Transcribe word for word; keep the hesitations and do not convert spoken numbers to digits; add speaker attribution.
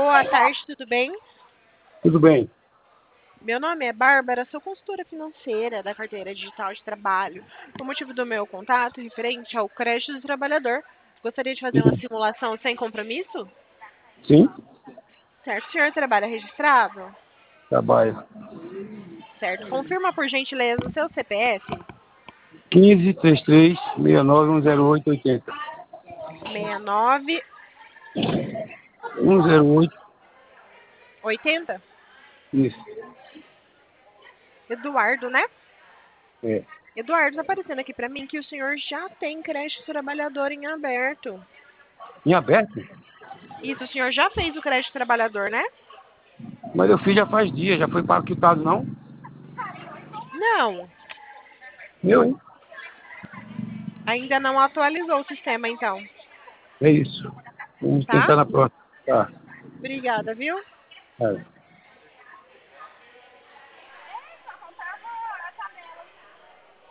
Speaker 1: Boa tarde, tudo bem?
Speaker 2: Tudo bem.
Speaker 1: Meu nome é Bárbara, sou consultora financeira da carteira digital de trabalho. O motivo do meu contato é referente ao crédito do trabalhador. Gostaria de fazer uma simulação sem compromisso?
Speaker 2: Sim,
Speaker 1: Certo, o senhor trabalha registrado?
Speaker 2: trabalho.
Speaker 1: Certo, confirma por gentileza o seu C P F?
Speaker 2: quinze, trinta e três, sessenta e nove, cento e oito, oitenta.
Speaker 1: sessenta e nove,
Speaker 2: cento e oito,
Speaker 1: oitenta?
Speaker 2: isso.
Speaker 1: Eduardo, né?
Speaker 2: É.
Speaker 1: Eduardo, está aparecendo aqui para mim que o senhor já tem crédito trabalhador em aberto.
Speaker 2: Em aberto?
Speaker 1: Isso, o senhor já fez o crédito trabalhador, né?
Speaker 2: Mas eu fiz já faz dias, já foi para quitado, não?
Speaker 1: Não,
Speaker 2: Meu, hein?
Speaker 1: ainda não atualizou o sistema, então,
Speaker 2: É isso. Vamos
Speaker 1: tá?
Speaker 2: tentar na próxima. Tá.
Speaker 1: Obrigada, viu?
Speaker 2: É.